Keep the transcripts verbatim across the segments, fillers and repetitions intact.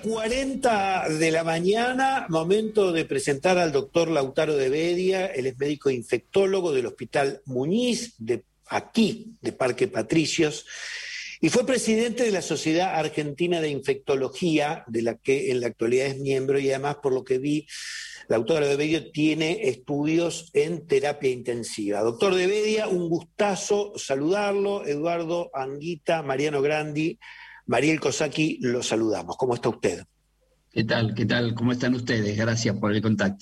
cuarenta de la mañana, momento de presentar al doctor Lautaro de Bedia. Él es médico infectólogo del Hospital Muñiz, de aquí, de Parque Patricios, y fue presidente de la Sociedad Argentina de Infectología, de la que en la actualidad es miembro, y además, por lo que vi, Lautaro de Bedia tiene estudios en terapia intensiva. Doctor de Bedia, un gustazo saludarlo. Eduardo Anguita, Mariano Grandi, Mariel Cosaki, lo saludamos. ¿Cómo está usted? ¿Qué tal? ¿Qué tal? ¿Cómo están ustedes? Gracias por el contacto.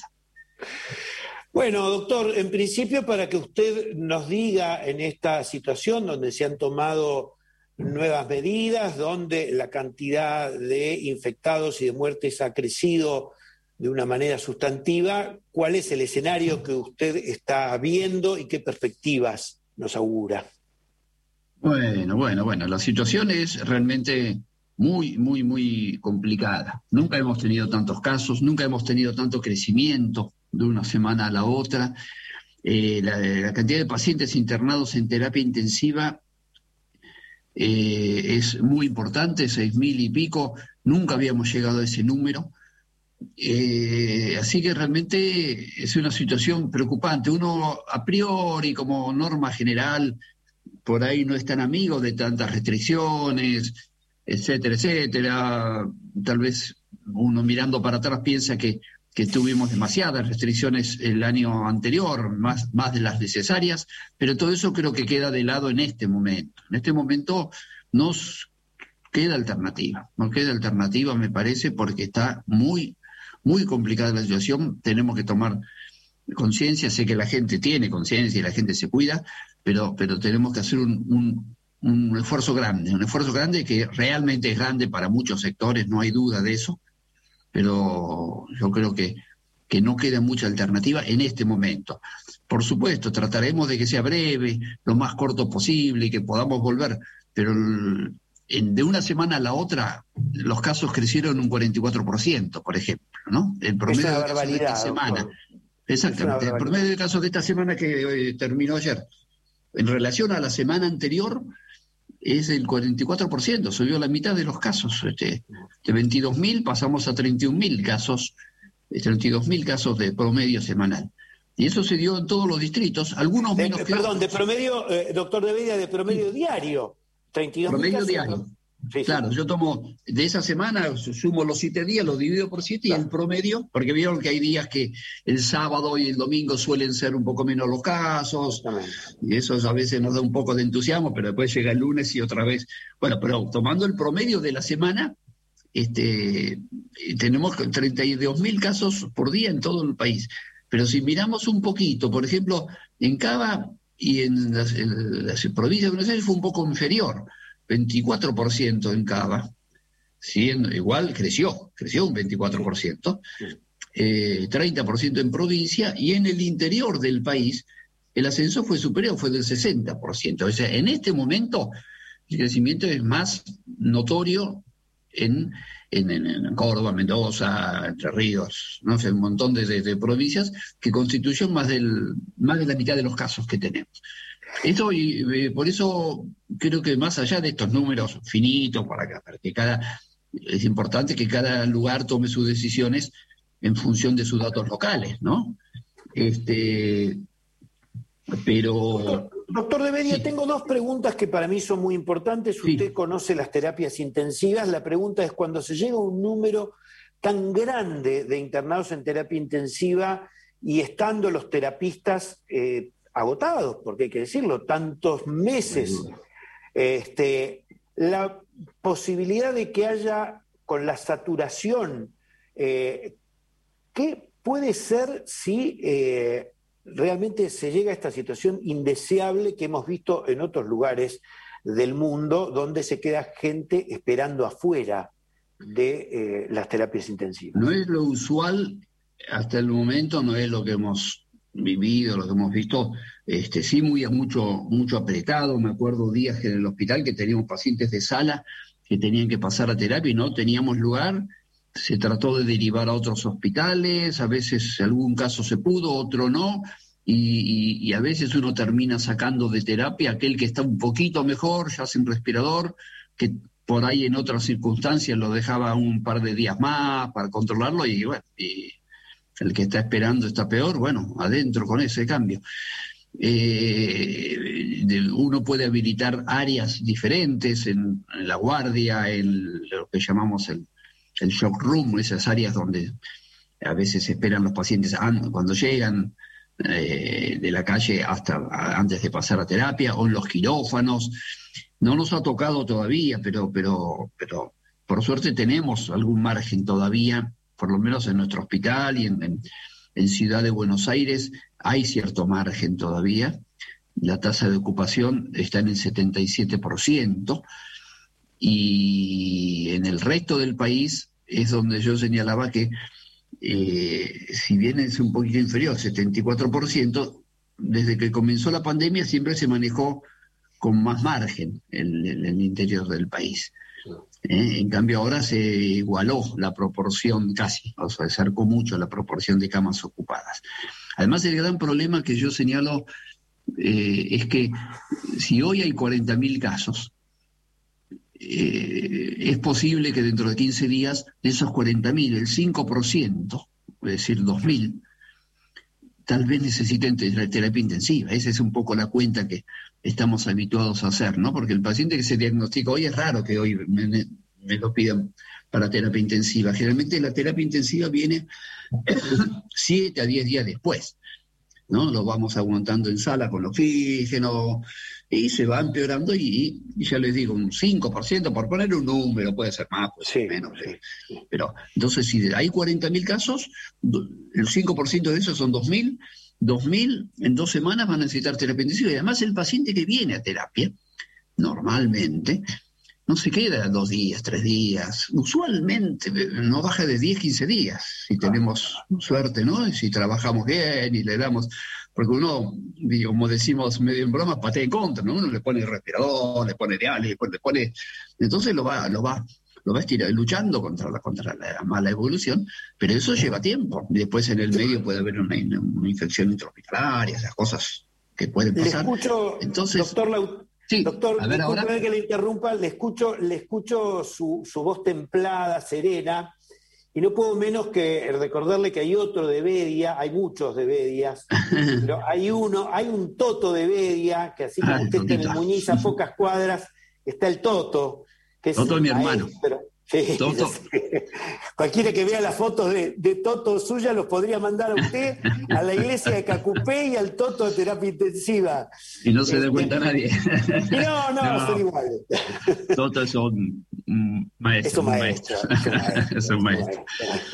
Bueno, doctor, en principio para que usted nos diga en esta situación donde se han tomado nuevas medidas, donde la cantidad de infectados y de muertes ha crecido de una manera sustantiva, ¿cuál es el escenario que usted está viendo y qué perspectivas nos augura? Bueno, bueno, bueno, la situación es realmente muy, muy, muy complicada. Nunca hemos tenido tantos casos, nunca hemos tenido tanto crecimiento de una semana a la otra. Eh, la, la cantidad de pacientes internados en terapia intensiva eh, es muy importante, seis mil y pico. Nunca habíamos llegado a ese número. Eh, así que realmente es una situación preocupante. Uno, a priori, como norma general, por ahí no es tan amigo de tantas restricciones, etcétera, etcétera. Tal vez uno mirando para atrás piensa que, que tuvimos demasiadas restricciones el año anterior, más, más de las necesarias, pero todo eso creo que queda de lado en este momento. En este momento nos queda alternativa, nos queda alternativa, me parece, porque está muy, muy complicada la situación. Tenemos que tomar conciencia, sé que la gente tiene conciencia y la gente se cuida, pero, pero tenemos que hacer un, un, un esfuerzo grande, un esfuerzo grande que realmente es grande para muchos sectores, no hay duda de eso, pero yo creo que, que no queda mucha alternativa en este momento. Por supuesto, trataremos de que sea breve, lo más corto posible y que podamos volver, pero el, en, de una semana a la otra los casos crecieron un cuarenta y cuatro por ciento, por ejemplo, ¿no? El promedio es una de casos de esta semana. Doctor. Exactamente, el promedio de casos de esta semana que eh, terminó ayer, en relación a la semana anterior, es el cuarenta y cuatro por ciento, subió la mitad de los casos. Este, de veintidós mil pasamos a treinta y un mil casos, treinta y dos mil casos de promedio semanal. Y eso se dio en todos los distritos, algunos menos de, que Perdón, otros. de promedio, eh, doctor de Bedia, de promedio sí. diario, treinta y dos mil promedio casos, diario. ¿no? Sí, claro, sí. Yo tomo de esa semana, sumo los siete días, los divido por siete claro. Y el promedio, porque vieron que hay días que el sábado y el domingo suelen ser un poco menos los casos, y eso a veces nos da un poco de entusiasmo, pero después llega el lunes y otra vez. Bueno, pero tomando el promedio de la semana, este, tenemos treinta y dos mil casos por día en todo el país. Pero si miramos un poquito, por ejemplo, en Cava y en las, en las provincias de Buenos Aires fue un poco inferior. veinticuatro por ciento en Cava, siendo igual creció, creció un veinticuatro por ciento, eh, treinta por ciento en provincia, y en el interior del país el ascenso fue superior, fue del sesenta por ciento. O sea, en este momento el crecimiento es más notorio en, en, en Córdoba, Mendoza, Entre Ríos, no sé, un montón de, de, de provincias que constituyen más, del, más de la mitad de los casos que tenemos. Esto, y eh, por eso creo que más allá de estos números finitos, para que, para que cada, es importante que cada lugar tome sus decisiones en función de sus datos locales, ¿no? Este, pero... Doctor, doctor de Bedia, sí. Tengo dos preguntas que para mí son muy importantes. Usted sí. conoce las terapias intensivas. La pregunta es, cuando se llega a un número tan grande de internados en terapia intensiva y estando los terapistas... Eh, agotados, porque hay que decirlo, tantos meses, este, la posibilidad de que haya, con la saturación, eh, ¿qué puede ser si eh, realmente se llega a esta situación indeseable que hemos visto en otros lugares del mundo, donde se queda gente esperando afuera de eh, las terapias intensivas? No es lo usual, hasta el momento no es lo que hemos vivido, lo que hemos visto, este, sí muy mucho, mucho apretado. Me acuerdo días en el hospital que teníamos pacientes de sala que tenían que pasar a terapia y no teníamos lugar. Se trató de derivar a otros hospitales, a veces algún caso se pudo, otro no, y, y, y a veces uno termina sacando de terapia aquel que está un poquito mejor, ya sin respirador, que por ahí en otras circunstancias lo dejaba un par de días más para controlarlo y bueno, y el que está esperando está peor, bueno, adentro con ese cambio. Eh, uno puede habilitar áreas diferentes en, en la guardia, en lo que llamamos el, el shock room, esas áreas donde a veces esperan los pacientes cuando llegan eh, de la calle hasta antes de pasar a terapia, o en los quirófanos. No nos ha tocado todavía, pero, pero, pero por suerte tenemos algún margen todavía, por lo menos en nuestro hospital y en, en, en Ciudad de Buenos Aires hay cierto margen todavía. La tasa de ocupación está en el setenta y siete por ciento y en el resto del país es donde yo señalaba que eh, si bien es un poquito inferior, setenta y cuatro por ciento, desde que comenzó la pandemia siempre se manejó con más margen en, en el interior del país. Eh, en cambio ahora se igualó la proporción casi, o sea, se acercó mucho la proporción de camas ocupadas. Además, el gran problema que yo señalo eh, es que si hoy hay cuarenta mil casos, eh, es posible que dentro de quince días de esos cuarenta mil, el cinco por ciento, es decir, dos mil, tal vez necesiten terapia intensiva. Esa es un poco la cuenta que estamos habituados a hacer, ¿no? Porque el paciente que se diagnostica hoy es raro que hoy me, me lo pidan para terapia intensiva. Generalmente la terapia intensiva viene siete a diez días después, ¿no? Lo vamos aguantando en sala con oxígeno y se va empeorando y, y ya les digo, un cinco por ciento, por poner un número, puede ser más, puede ser sí, menos. Sí, sí. Pero entonces si hay cuarenta mil casos, el cinco por ciento de esos son dos mil, dos mil en dos semanas van a necesitar terapia intensiva. Y además el paciente que viene a terapia, normalmente, no se queda dos días, tres días. Usualmente no baja de diez, quince días, si tenemos suerte, ¿no? Y si trabajamos bien y le damos... Porque uno, como decimos medio en broma, patea en contra, ¿no? Uno le pone respirador, le pone diálisis, le pone... Entonces lo va, lo va, lo va a estirar, luchando contra la, contra la mala evolución, pero eso lleva tiempo. Y después en el medio puede haber una, una infección intrahospitalaria, esas cosas que pueden pasar. Le escucho, Entonces, doctor Lautaro. Sí, doctor, a ver, disculpe que le interrumpa, le escucho, le escucho su, su voz templada, serena, y no puedo menos que recordarle que hay otro de Bedia, hay muchos de Bedias, pero hay uno, hay un Toto de Bedia, que así como ah, usted está en el Muñiz a pocas cuadras, está el Toto, que es Toto es mi hermano. Pero, sí, Toto. Cualquiera que vea las fotos de, de Toto suya los podría mandar a usted a la iglesia de Cacupé y al Toto de terapia intensiva. Y no se dé cuenta este, nadie. No, no, no, son iguales. Toto son un maestro. Es un maestro. Es un maestro. Es un maestro.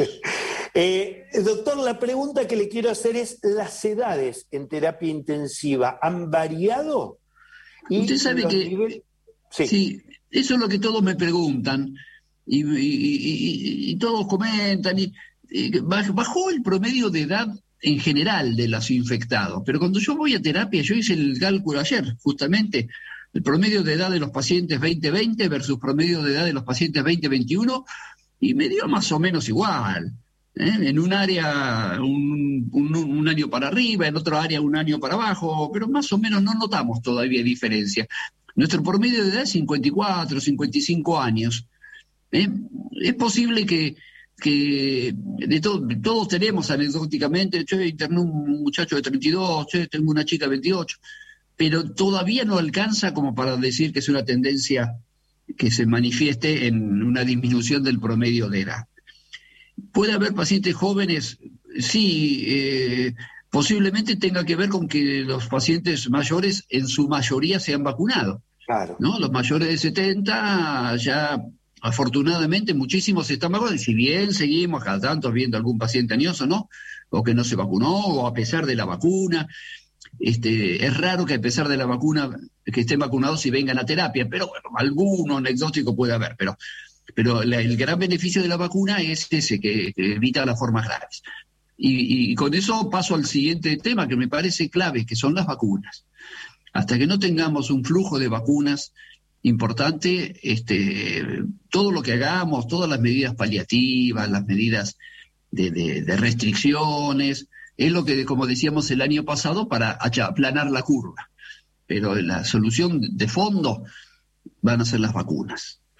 Eh, doctor, la pregunta que le quiero hacer es, ¿las edades en terapia intensiva han variado? Y usted sabe que... Niveles... Sí. sí, eso es lo que todos me preguntan. Y, y, y, y todos comentan, y, y bajó el promedio de edad en general de los infectados, pero cuando yo voy a terapia, yo hice el cálculo ayer, justamente, el promedio de edad de los pacientes veinte veinte versus promedio de edad de los pacientes veinte veintiuno, y me dio más o menos igual, ¿eh? En un área un, un, un año para arriba, en otro área un año para abajo, pero más o menos no notamos todavía diferencia. Nuestro promedio de edad es cincuenta y cuatro, cincuenta y cinco años. ¿Eh? Es posible que, que de to- todos tenemos anecdóticamente, yo interné un muchacho de treinta y dos, yo tengo una chica de veintiocho, pero todavía no alcanza como para decir que es una tendencia que se manifieste en una disminución del promedio de edad. ¿Puede haber pacientes jóvenes? Sí, eh, posiblemente tenga que ver con que los pacientes mayores en su mayoría se han vacunado. Claro. ¿No? Los mayores de setenta ya... Afortunadamente muchísimos están vacunados, y si bien seguimos cada tanto viendo algún paciente añoso, ¿no? O que no se vacunó, o a pesar de la vacuna, este, es raro que a pesar de la vacuna, que estén vacunados y vengan a terapia, pero bueno, alguno anecdótico puede haber, pero, pero la, el gran beneficio de la vacuna es ese, que, que evita las formas graves. Y, y con eso paso al siguiente tema que me parece clave, que son las vacunas. Hasta que no tengamos un flujo de vacunas importante, este, todo lo que hagamos, todas las medidas paliativas, las medidas de, de, de restricciones, es lo que, como decíamos el año pasado, para aplanar la curva. Pero la solución de fondo van a ser las vacunas.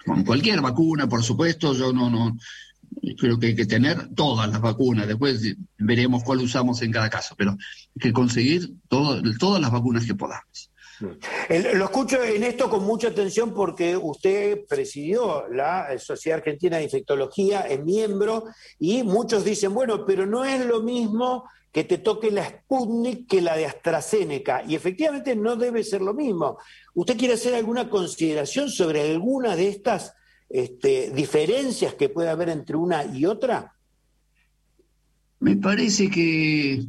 con cualquier vacuna, por supuesto. Yo no, no creo que hay que tener todas las vacunas, después veremos cuál usamos en cada caso, pero hay que conseguir todo, todas las vacunas que podamos. Lo escucho en esto con mucha atención porque usted presidió la Sociedad Argentina de Infectología, es miembro, y muchos dicen, bueno, pero no es lo mismo que te toque la Sputnik que la de AstraZeneca, y efectivamente no debe ser lo mismo. ¿Usted quiere hacer alguna consideración sobre alguna de estas este, diferencias que puede haber entre una y otra? Me parece que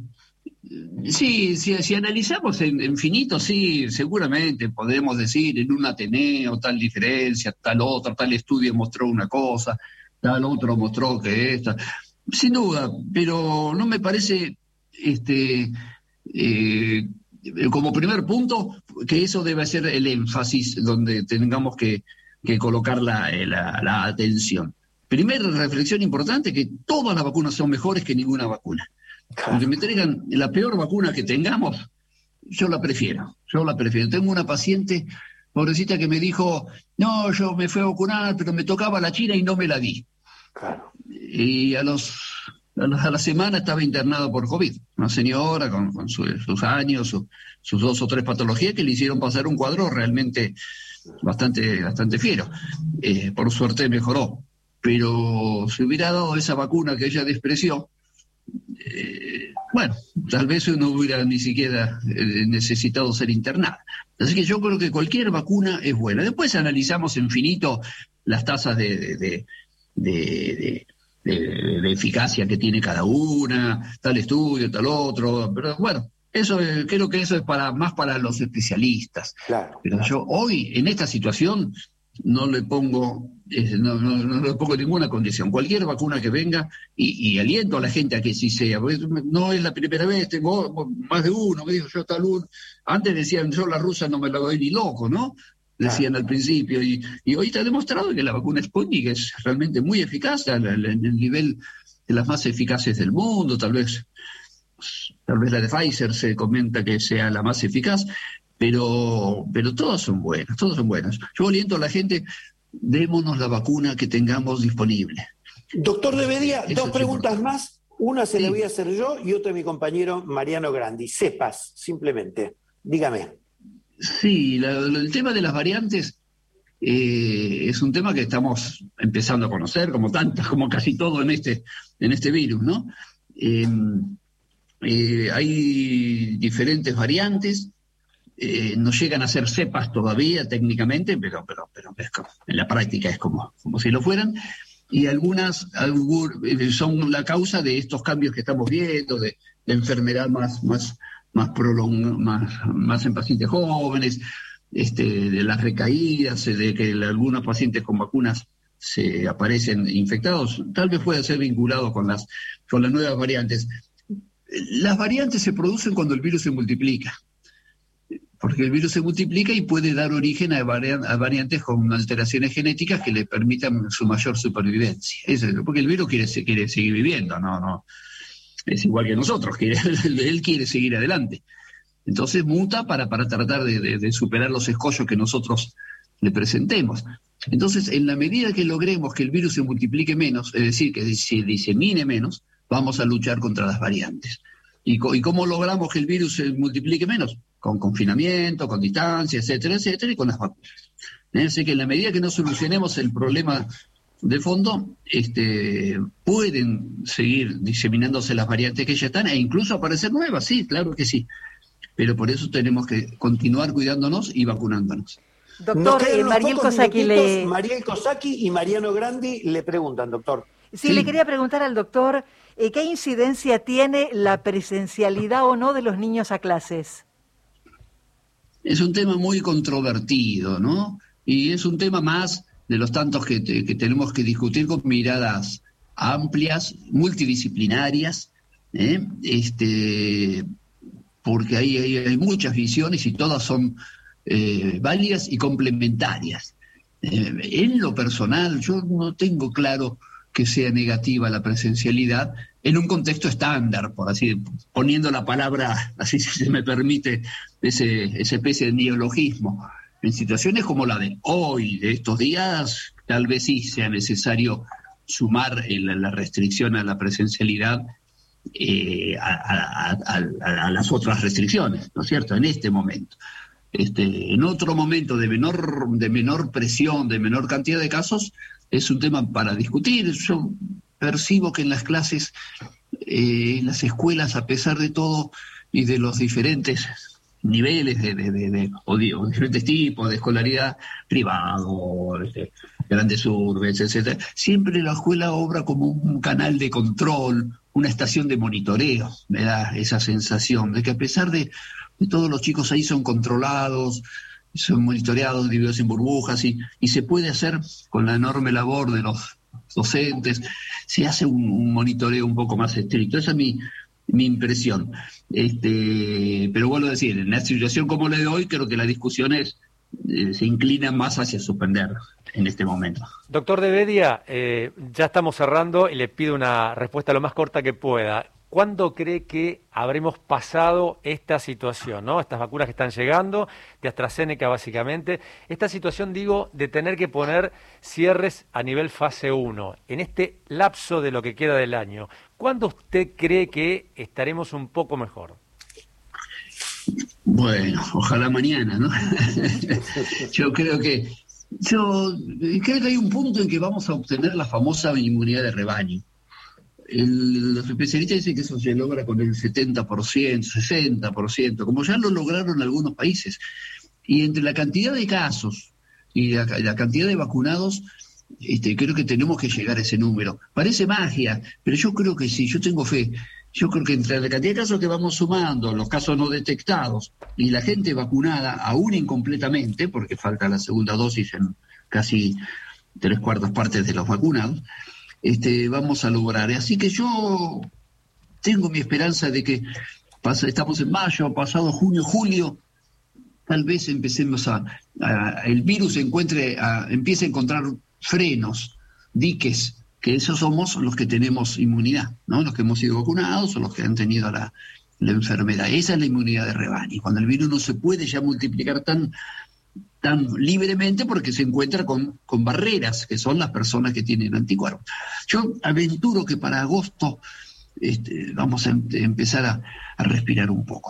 sí, si, si analizamos en, en finito, sí, seguramente podemos decir en un Ateneo tal diferencia, tal otra, tal estudio mostró una cosa, tal otro mostró que esta. Sin duda, pero no me parece, este, eh, como primer punto, que eso debe ser el énfasis donde tengamos que, que colocar la, la, la atención. Primera reflexión importante, que todas las vacunas son mejores que ninguna vacuna. Aunque me traigan la peor vacuna que tengamos, yo la prefiero, yo la prefiero. Tengo una paciente, pobrecita, que me dijo, no, yo me fui a vacunar, pero me tocaba la China y no me la di. Claro. Y a los a la, a la semana estaba internada por COVID, una señora con, con su, sus años, su, sus dos o tres patologías que le hicieron pasar un cuadro realmente bastante, bastante fiero. Eh, por suerte mejoró, pero si hubiera dado esa vacuna que ella despreció, Eh, bueno, tal vez no hubiera ni siquiera eh, necesitado ser internada. Así que yo creo que cualquier vacuna es buena. Después analizamos en finito las tasas de, de, de, de, de, de, de eficacia que tiene cada una, tal estudio, tal otro, pero bueno, eso eh, creo que eso es para más para los especialistas. Claro, pero claro. Yo hoy, en esta situación, no le pongo eh, no, no, no le pongo ninguna condición. Cualquier vacuna que venga, y, y aliento a la gente a que sí sea. No es la primera vez, tengo más de uno, me dijo yo tal uno. Antes decían, yo la rusa no me la doy ni loco, ¿no? Decían claro. Al principio, y, y hoy está demostrado que la vacuna Sputnik es realmente muy eficaz, en el nivel de las más eficaces del mundo. Tal vez, tal vez la de Pfizer se comenta que sea la más eficaz, pero, pero todas son buenas, todas son buenas. Yo aliento a la gente, démonos la vacuna que tengamos disponible. Doctor De Bedía, dos preguntas importante. más. Una se sí. la voy a hacer yo y otra mi compañero Mariano Grandi. Cepas, simplemente. Dígame. Sí, la, la, el tema de las variantes eh, es un tema que estamos empezando a conocer, como tantas, como casi todo en este, en este virus, ¿no? Eh, eh, hay diferentes variantes. Eh, no llegan a ser cepas todavía técnicamente, pero, pero, pero es como, en la práctica es como, como si lo fueran, y algunas algún, son la causa de estos cambios que estamos viendo, de, de enfermedad más, más, más, prolong, más, más en pacientes jóvenes, este, de las recaídas, de que algunos pacientes con vacunas se aparecen infectados, tal vez pueda ser vinculado con las, con las nuevas variantes. Las variantes se producen cuando el virus se multiplica, porque el virus se multiplica y puede dar origen a, varian- a variantes con alteraciones genéticas que le permitan su mayor supervivencia. Eso, porque el virus quiere, quiere seguir viviendo, no, no, es igual que nosotros, quiere, él quiere seguir adelante. Entonces muta para, para tratar de, de, de superar los escollos que nosotros le presentemos. Entonces, en la medida que logremos que el virus se multiplique menos, es decir, que se disemine menos, vamos a luchar contra las variantes. ¿Y, co- y cómo logramos que el virus se multiplique menos? Con confinamiento, con distancia, etcétera, etcétera, y con las vacunas. ¿Eh? Así que en la medida que no solucionemos el problema de fondo, este, pueden seguir diseminándose las variantes que ya están e incluso aparecer nuevas, sí, claro que sí. Pero por eso tenemos que continuar cuidándonos y vacunándonos. Doctor, eh, Mariel Cosacchi le... Mariel Cosacchi y Mariano Grandi le preguntan, doctor. Sí, sí, le quería preguntar al doctor, eh, ¿qué incidencia tiene la presencialidad o no de los niños a clases? Es un tema muy controvertido, ¿no? Y es un tema más de los tantos que, te, que tenemos que discutir con miradas amplias, multidisciplinarias, ¿eh? este, porque hay, hay, hay muchas visiones y todas son eh, válidas y complementarias. Eh, en lo personal, yo no tengo claro que sea negativa la presencialidad en un contexto estándar, por así, poniendo la palabra, así si se me permite, ese, esa especie de neologismo. En situaciones como la de hoy, de estos días, tal vez sí sea necesario sumar el, la restricción a la presencialidad eh, a, a, a, a, a las otras restricciones, ¿no es cierto?, en este momento. Este, en otro momento de menor, de menor presión, de menor cantidad de casos, es un tema para discutir. Yo percibo que en las clases, eh, en las escuelas, a pesar de todo y de los diferentes niveles de, de, de, de, o, de o diferentes tipos de escolaridad, privado, este, grandes urbes, etcétera, siempre la escuela obra como un canal de control, una estación de monitoreo. Me da esa sensación de que a pesar de, de todos los chicos ahí son controlados, son monitoreados, divididos en burbujas, y, y se puede hacer con la enorme labor de los docentes, se hace un, un monitoreo un poco más estricto. Esa es mi, mi impresión. Este, pero vuelvo a decir, en una situación como la de hoy, creo que las discusiones eh, se inclinan más hacia suspender en este momento. Doctor De Bedia, eh, ya estamos cerrando y le pido una respuesta lo más corta que pueda. ¿Cuándo cree que habremos pasado esta situación, ¿no? Estas vacunas que están llegando, de AstraZeneca básicamente, esta situación, digo, de tener que poner cierres a nivel fase uno, en este lapso de lo que queda del año, ¿cuándo usted cree que estaremos un poco mejor? Bueno, ojalá mañana, ¿no? Yo creo que, yo creo que hay un punto en que vamos a obtener la famosa inmunidad de rebaño. El, los especialistas dicen que eso se logra con el setenta por ciento, sesenta por ciento, como ya lo lograron algunos países. Y entre la cantidad de casos y la, la cantidad de vacunados, este, creo que tenemos que llegar a ese número. Parece magia, pero yo creo que sí, yo tengo fe. Yo creo que entre la cantidad de casos que vamos sumando, los casos no detectados y la gente vacunada, aún incompletamente, porque falta la segunda dosis en casi tres cuartas partes de los vacunados, Este, vamos a lograr. Así que yo tengo mi esperanza de que pasa, estamos en mayo, pasado junio, julio, tal vez empecemos a, a el virus encuentre, a, empiece a encontrar frenos, diques, que esos somos los que tenemos inmunidad, ¿no? Los que hemos sido vacunados o los que han tenido la, la enfermedad. Esa es la inmunidad de rebaño, cuando el virus no se puede ya multiplicar tan tan libremente porque se encuentra con, con barreras, que son las personas que tienen anticuerpos. Yo aventuro que para agosto este, vamos a em- empezar a, a respirar un poco.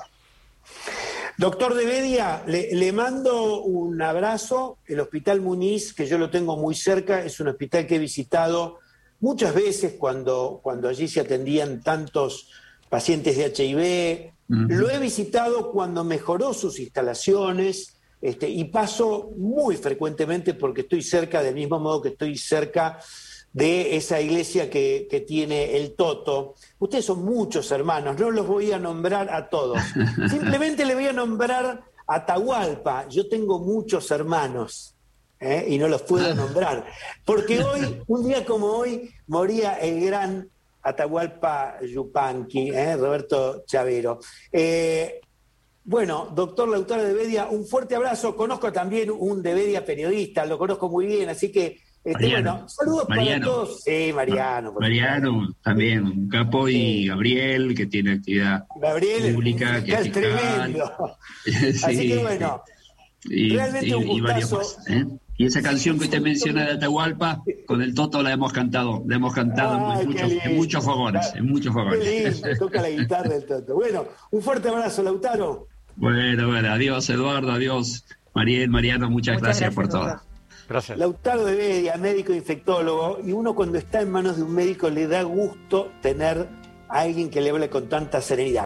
Doctor De Bedia, le, le mando un abrazo. El Hospital Muniz, que yo lo tengo muy cerca, es un hospital que he visitado muchas veces cuando, cuando allí se atendían tantos pacientes de H I V. Uh-huh. Lo he visitado cuando mejoró sus instalaciones. Este, y paso muy frecuentemente porque estoy cerca, del mismo modo que estoy cerca de esa iglesia que, que tiene el Toto. Ustedes son muchos hermanos, no los voy a nombrar a todos. Simplemente le voy a nombrar a Atahualpa. Yo tengo muchos hermanos, ¿eh? Y no los puedo nombrar. Porque hoy, un día como hoy, moría el gran Atahualpa Yupanqui, ¿eh? Roberto Chavero. Eh, Bueno, doctor Lautaro De Bedia, un fuerte abrazo. Conozco también un De Bedia periodista, lo conozco muy bien, así que, este, bueno, saludos Mariano. para todos. Sí, Mariano. Mariano, favor. También, un capo, y sí. Gabriel, que tiene actividad Gabriel, pública, que es tremendo. Sí, así que, bueno, y, realmente y, un gustazo. Y, más, ¿eh? Y esa canción que usted menciona de Atahualpa, con el Toto la hemos cantado, la hemos cantado Ay, en, muchos, en muchos fogones, en muchos fogones. Qué lindo, toca la guitarra del Toto. Bueno, un fuerte abrazo, Lautaro. Bueno, bueno, adiós Eduardo, adiós Mariel, Mariano, muchas, muchas gracias, gracias por todo. Gracias. Lautaro De Bedia, médico infectólogo, y uno cuando está en manos de un médico le da gusto tener a alguien que le hable con tanta serenidad.